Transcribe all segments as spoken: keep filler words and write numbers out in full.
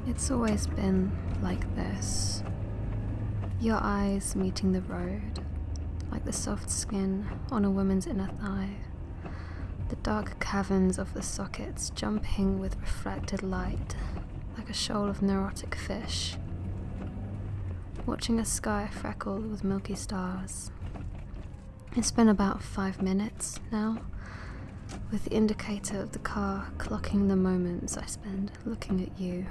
It's always been like this. Your eyes meeting the road, like the soft skin on a woman's inner thigh. The dark caverns of the sockets jumping with reflected light, like a shoal of neurotic fish. Watching a sky freckled with milky stars. It's been about five minutes now, with the indicator of the car clocking the moments I spend looking at you.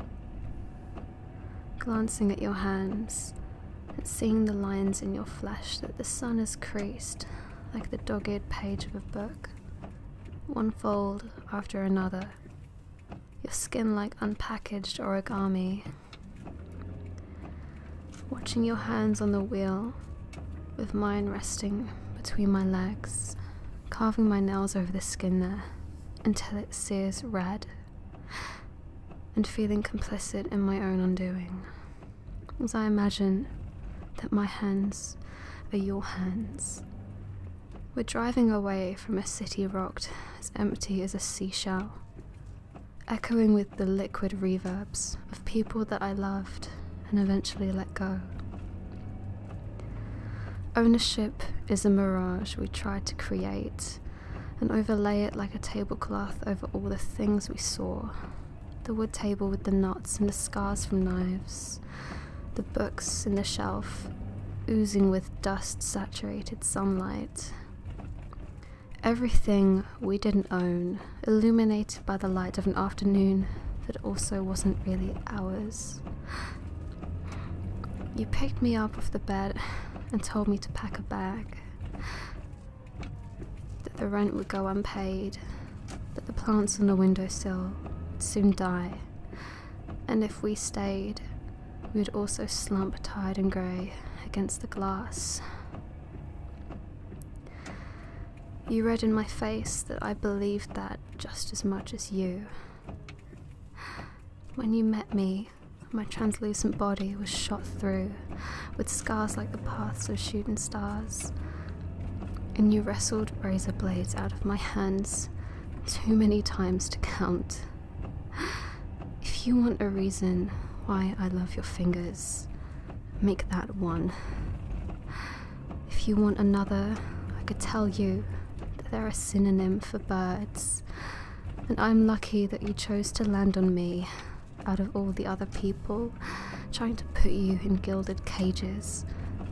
Glancing at your hands and seeing the lines in your flesh that the sun has creased like the dogged page of a book, one fold after another, your skin like unpackaged origami. Watching your hands on the wheel, with mine resting between my legs, carving my nails over the skin there until it sears red, and feeling complicit in my own undoing, as I imagine that my hands are your hands. We're driving away from a city rocked as empty as a seashell, echoing with the liquid reverbs of people that I loved and eventually let go. Ownership is a mirage we tried to create and overlay it like a tablecloth over all the things we saw. The wood table with the knots and the scars from knives, the books in the shelf oozing with dust-saturated sunlight. Everything we didn't own, illuminated by the light of an afternoon that also wasn't really ours. You picked me up off the bed and told me to pack a bag, that the rent would go unpaid, that the plants on the windowsill would soon die, and if we stayed, we would also slump tired and grey against the glass. You read in my face that I believed that just as much as you. When you met me, my translucent body was shot through, with scars like the paths of shooting stars, and you wrestled razor blades out of my hands too many times to count. If you want a reason why I love your fingers, make that one. If you want another, I could tell you that they're a synonym for birds, and I'm lucky that you chose to land on me out of all the other people trying to put you in gilded cages.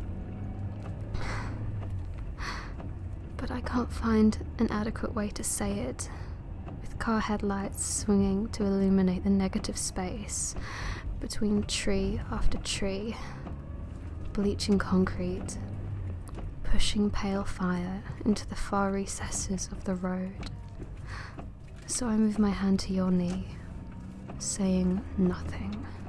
But I can't find an adequate way to say it, with car headlights swinging to illuminate the negative space between tree after tree, bleaching concrete, pushing pale fire into the far recesses of the road. So I move my hand to your knee, saying nothing.